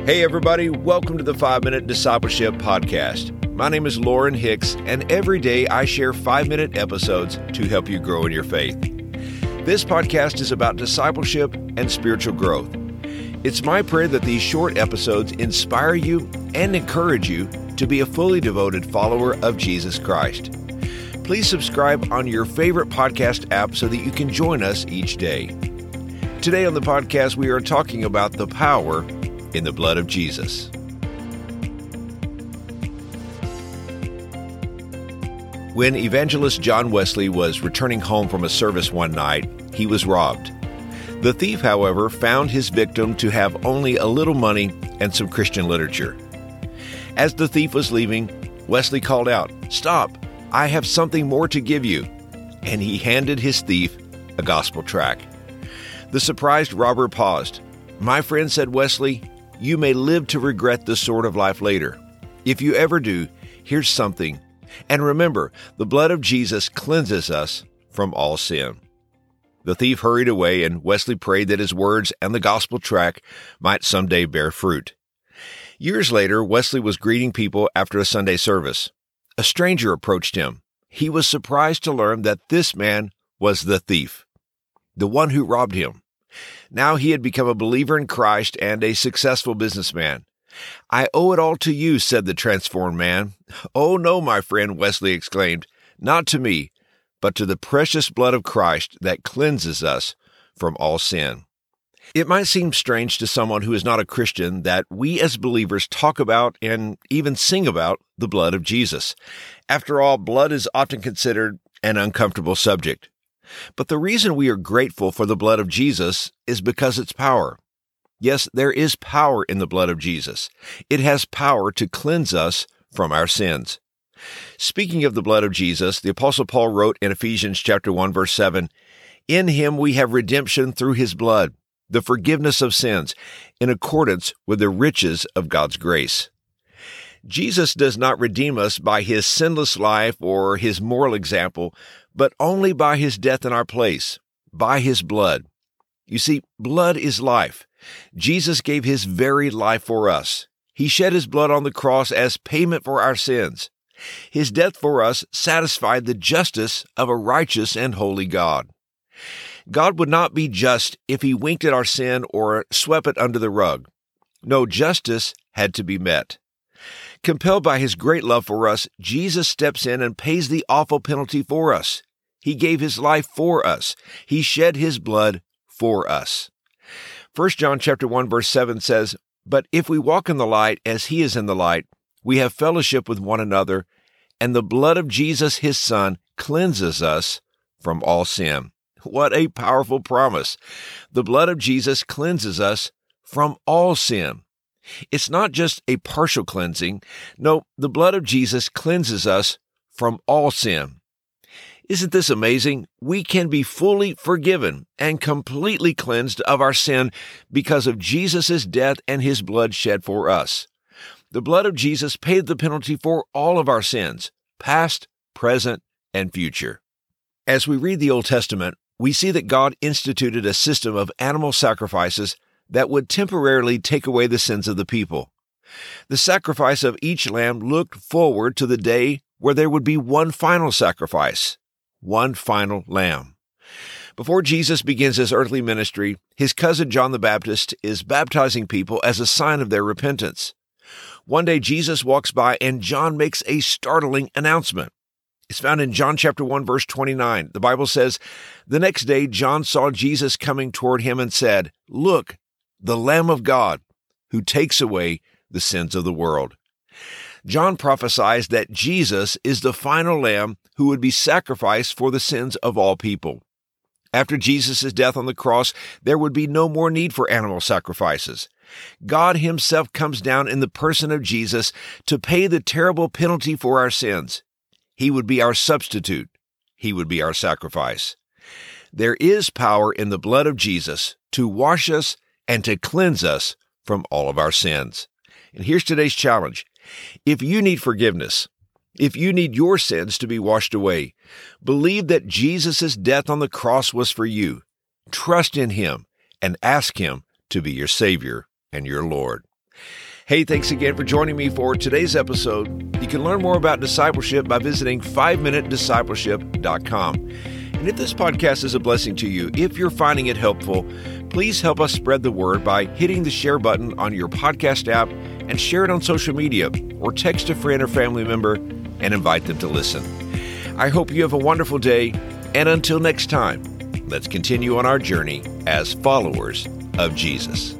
Hey everybody, welcome to the 5-Minute Discipleship Podcast. My name is Lauren Hicks, and every day I share 5-minute episodes to help you grow in your faith. This podcast is about discipleship and spiritual growth. It's my prayer that these short episodes inspire you and encourage you to be a fully devoted follower of Jesus Christ. Please subscribe on your favorite podcast app so that you can join us each day. Today on the podcast, we are talking about the power in the blood of Jesus. When evangelist John Wesley was returning home from a service one night, he was robbed. The thief, however, found his victim to have only a little money and some Christian literature. As the thief was leaving, Wesley called out, "Stop, I have something more to give you," and he handed his thief a gospel tract. The surprised robber paused. "My friend," said Wesley, "you may live to regret this sort of life later. If you ever do, here's something. And remember, the blood of Jesus cleanses us from all sin." The thief hurried away, and Wesley prayed that his words and the gospel tract might someday bear fruit. Years later, Wesley was greeting people after a Sunday service. A stranger approached him. He was surprised to learn that this man was the thief, the one who robbed him. Now he had become a believer in Christ and a successful businessman. "I owe it all to you," said the transformed man. "Oh no, my friend," Wesley exclaimed, "not to me, but to the precious blood of Christ that cleanses us from all sin." It might seem strange to someone who is not a Christian that we as believers talk about and even sing about the blood of Jesus. After all, blood is often considered an uncomfortable subject. But the reason we are grateful for the blood of Jesus is because it's power. Yes, there is power in the blood of Jesus. It has power to cleanse us from our sins. Speaking of the blood of Jesus, the Apostle Paul wrote in Ephesians chapter 1, verse 7, "In him we have redemption through his blood, the forgiveness of sins, in accordance with the riches of God's grace." Jesus does not redeem us by his sinless life or his moral example, but only by his death in our place, by his blood. You see, blood is life. Jesus gave his very life for us. He shed his blood on the cross as payment for our sins. His death for us satisfied the justice of a righteous and holy God. God would not be just if he winked at our sin or swept it under the rug. No, justice had to be met. Compelled by his great love for us, Jesus steps in and pays the awful penalty for us. He gave his life for us. He shed his blood for us. 1 John chapter 1, verse 7 says, "But if we walk in the light as he is in the light, we have fellowship with one another, and the blood of Jesus, his Son, cleanses us from all sin." What a powerful promise. The blood of Jesus cleanses us from all sin. It's not just a partial cleansing. No, the blood of Jesus cleanses us from all sin. Isn't this amazing? We can be fully forgiven and completely cleansed of our sin because of Jesus' death and his blood shed for us. The blood of Jesus paid the penalty for all of our sins, past, present, and future. As we read the Old Testament, we see that God instituted a system of animal sacrifices that would temporarily take away the sins of the people. The sacrifice of each lamb looked forward to the day where there would be one final sacrifice, one final lamb. Before Jesus begins his earthly ministry, his cousin John the Baptist is baptizing people as a sign of their repentance. One day Jesus walks by and John makes a startling announcement. It's found in John chapter 1, verse 29. The Bible says, "The next day John saw Jesus coming toward him and said, 'Look, the Lamb of God, who takes away the sins of the world.'" John prophesies that Jesus is the final lamb who would be sacrificed for the sins of all people. After Jesus' death on the cross, there would be no more need for animal sacrifices. God himself comes down in the person of Jesus to pay the terrible penalty for our sins. He would be our substitute. He would be our sacrifice. There is power in the blood of Jesus to wash us and to cleanse us from all of our sins. And here's today's challenge. If you need forgiveness, if you need your sins to be washed away, believe that Jesus' death on the cross was for you. Trust in him and ask him to be your Savior and your Lord. Hey, thanks again for joining me for today's episode. You can learn more about discipleship by visiting 5minutediscipleship.com. And if this podcast is a blessing to you, if you're finding it helpful, please help us spread the word by hitting the share button on your podcast app and share it on social media, or text a friend or family member and invite them to listen. I hope you have a wonderful day, and until next time, let's continue on our journey as followers of Jesus.